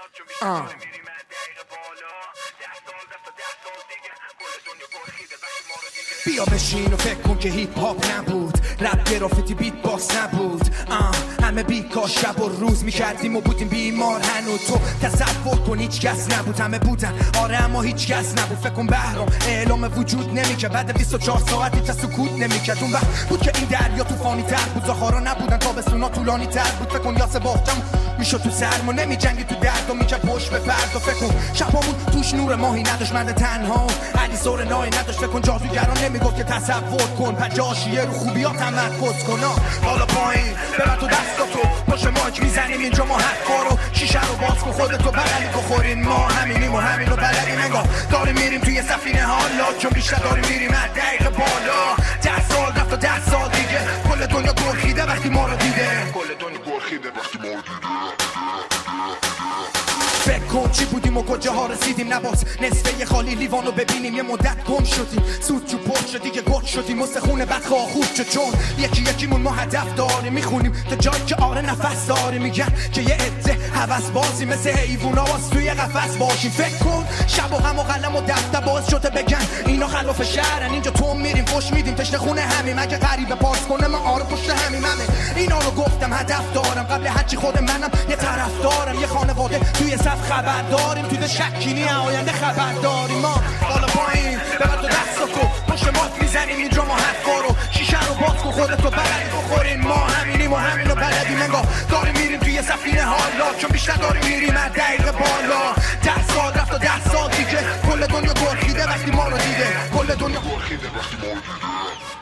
بیا بشین و فکر کن که هیپ هاپ نبود، رپ گرافیتی بیت باکس نبود، همه بیکار شب و روز میکردیم و بودیم بیمار هنوز. تو تصور کن هیچ کس نبود، همه بودن آره اما هیچ کس نبود. فکر کن بهرام اعلام وجود نمیکرد، بعد 24 ساعت هیچ سکوت نمیکرد. اون وقت بود که این دریا طوفانی تر بود، زهارا نبودن تابستونا طولانی تر بود. فکر کن یاس باختم میشد تو سرما، نمیجنگی تو درد و میکرد پشت به فرد. و فکر کن شبامون توش نور ماهی نداشت، مرد تنها علی سور نایی نداشت. فکر کن جادوگران نمیگفت که تصور کن، پجاشیه رو خوبیات تمرکز کن. بالا پایین ببر تو دستاتو، پشت مایک میزنیم اینجا ما حرفا رو. شیشه رو باز کن خودتو بغلی بخورین، ما همینیم و همین رو بلدیم. انگار داریم میریم توی سفینه حالا، چون بیشتر داریم میریم از دقیقه بالا. 10 سال رفت و 10 سال دیگه، کل دنیا گرخیده وقتی ما رو دیده. کل دنیا گرخیده وقتی ما رو دیده. فکر کن چی بودیم و کجاها رسیدیم، نباز نصفه خالی لیوانو ببینیم. یه مدت گم شدیم، سود جو پر شدی که گل شدیم، مستخونه بدخواه خوب شد. چون یکی یکیمون ما هدف داریم، میخونیم تا جایی که آره نفس داریم. میگن که یه عده هوس بازی مثل حیوونا واس توی قفس باشیم. فکر کن شب و غم و قلم و دفتر باز شده بگن اینا خلاف شهرن، اینجا تو میریم فش میدیم تشنه خونه همیم. اگه غریبه پاس کنه ما آره پشت همیم. اینا رو گفتم هدف دارم، قبل هرچی خود منم یه طرف دارم. یه خانواده توی صف خبر داریم، توی شکینی آینده خبر داریم. ما بالا پایین ببر تو دستاتو، پشت مات میزنیم اینجا ما حرفا رو. شیشه رو باز کن خودتو بغلی بخورین، ما همینیم و همین رو بلدیم. انگار داریم میریم توی سفینه حالا، چون بیشتر داریم میریم از دقیقه بالا. 10 سال رفت و 10 سال دیگه، کل دنیا گرخیده وقتی ما رو دیده. کل دنیا گرخیده وقتی ما رو دیده.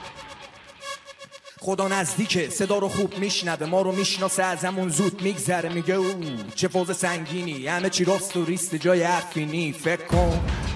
خدا نزدیکه، صدا رو خوب میشنوه، ما رو میشناسه، ازمون زود میگذره. میگه او چه فوز سنگینی، همه چی راست و ریست جای حرفی نی. فکر کن